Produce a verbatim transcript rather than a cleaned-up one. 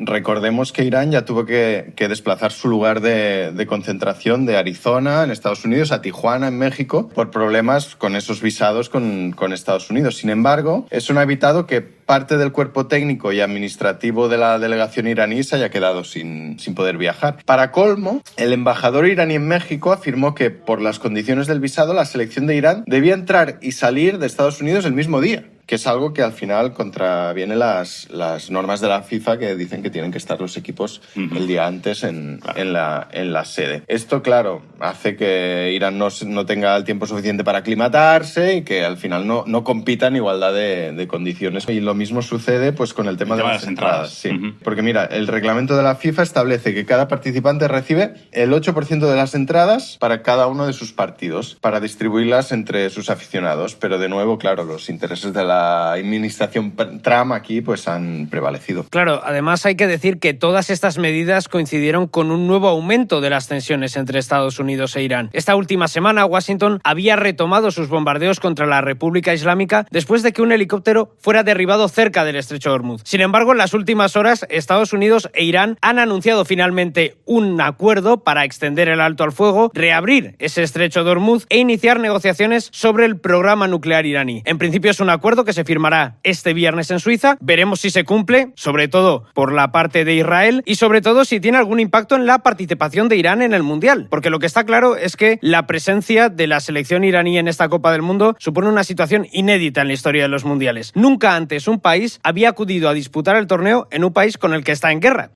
recordemos que Irán ya tuvo que, que desplazar su lugar de, de concentración de Arizona, en Estados Unidos, a Tijuana, en México, por problemas con esos visados con, con Estados Unidos. Sin embargo, eso no ha evitado que parte del cuerpo técnico y administrativo de la delegación iraní se haya quedado sin, sin poder viajar. Para colmo, el embajador iraní en México afirmó que, por las condiciones del visado, la selección de Irán debía entrar y salir de Estados Unidos el mismo día, que es algo que al final contraviene las, las normas de la FIFA, que dicen que tienen que estar los equipos uh-huh. el día antes en, claro. en, la, en la sede. Esto, claro, hace que Irán no, no tenga el tiempo suficiente para aclimatarse y que al final no, no compita en igualdad de, de condiciones. Y lo mismo sucede pues, con el tema, el tema de las entradas. entradas sí. uh-huh. Porque mira, el reglamento de la FIFA establece que cada participante recibe el ocho por ciento de las entradas para cada uno de sus partidos, para distribuirlas entre sus aficionados. Pero de nuevo, claro, los intereses de la La administración Trump aquí pues han prevalecido. Claro, además hay que decir que todas estas medidas coincidieron con un nuevo aumento de las tensiones entre Estados Unidos e Irán. Esta última semana, Washington había retomado sus bombardeos contra la República Islámica después de que un helicóptero fuera derribado cerca del estrecho de Hormuz. Sin embargo, en las últimas horas, Estados Unidos e Irán han anunciado finalmente un acuerdo para extender el alto al fuego, reabrir ese estrecho de Hormuz e iniciar negociaciones sobre el programa nuclear iraní. En principio es un acuerdo que se firmará este viernes en Suiza. Veremos si se cumple, sobre todo por la parte de Israel y sobre todo si tiene algún impacto en la participación de Irán en el Mundial. Porque lo que está claro es que la presencia de la selección iraní en esta Copa del Mundo supone una situación inédita en la historia de los Mundiales. Nunca antes un país había acudido a disputar el torneo en un país con el que está en guerra.